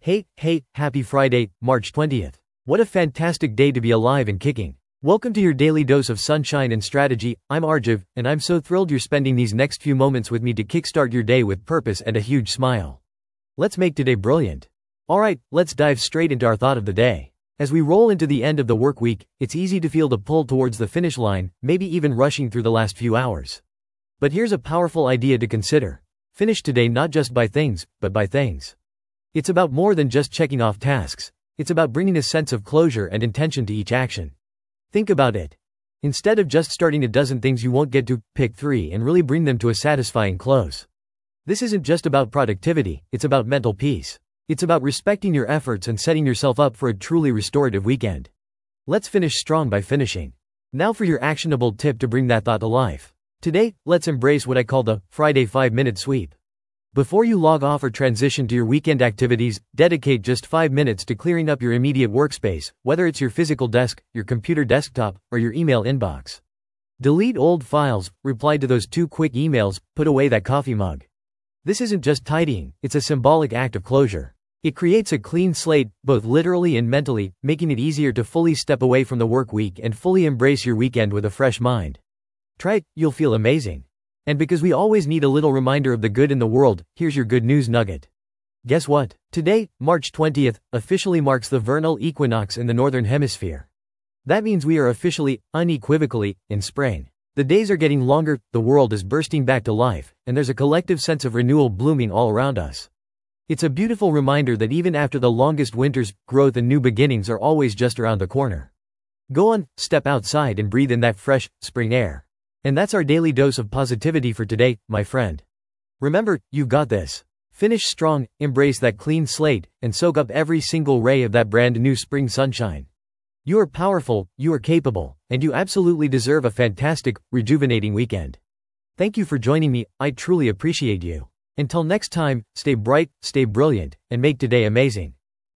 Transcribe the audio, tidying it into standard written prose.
Hey, happy Friday, March 20th. What a fantastic day to be alive and kicking. Welcome to your daily dose of sunshine and strategy. I'm Arjiv, and I'm so thrilled you're spending these next few moments with me to kickstart your day with purpose and a huge smile. Let's make today brilliant. Alright, let's dive straight into our thought of the day. As we roll into the end of the work week, it's easy to feel the pull towards the finish line, maybe even rushing through the last few hours. But here's a powerful idea to consider. Finish today not just by things, but by things. It's about more than just checking off tasks. It's about bringing a sense of closure and intention to each action. Think about it. Instead of just starting a dozen things you won't get to, pick 3 and really bring them to a satisfying close. This isn't just about productivity, it's about mental peace. It's about respecting your efforts and setting yourself up for a truly restorative weekend. Let's finish strong by finishing. Now for your actionable tip to bring that thought to life. Today, let's embrace what I call the Friday 5-minute sweep. Before you log off or transition to your weekend activities, dedicate just 5 minutes to clearing up your immediate workspace, whether it's your physical desk, your computer desktop, or your email inbox. Delete old files, reply to those 2 quick emails, put away that coffee mug. This isn't just tidying, it's a symbolic act of closure. It creates a clean slate, both literally and mentally, making it easier to fully step away from the work week and fully embrace your weekend with a fresh mind. Try it, you'll feel amazing. And because we always need a little reminder of the good in the world, here's your good news nugget. Guess what? Today, March 20th, officially marks the vernal equinox in the Northern Hemisphere. That means we are officially, unequivocally, in spring. The days are getting longer, the world is bursting back to life, and there's a collective sense of renewal blooming all around us. It's a beautiful reminder that even after the longest winters, growth and new beginnings are always just around the corner. Go on, step outside and breathe in that fresh, spring air. And that's our daily dose of positivity for today, my friend. Remember, you've got this. Finish strong, embrace that clean slate, and soak up every single ray of that brand new spring sunshine. You are powerful, you are capable, and you absolutely deserve a fantastic, rejuvenating weekend. Thank you for joining me, I truly appreciate you. Until next time, stay bright, stay brilliant, and make today amazing.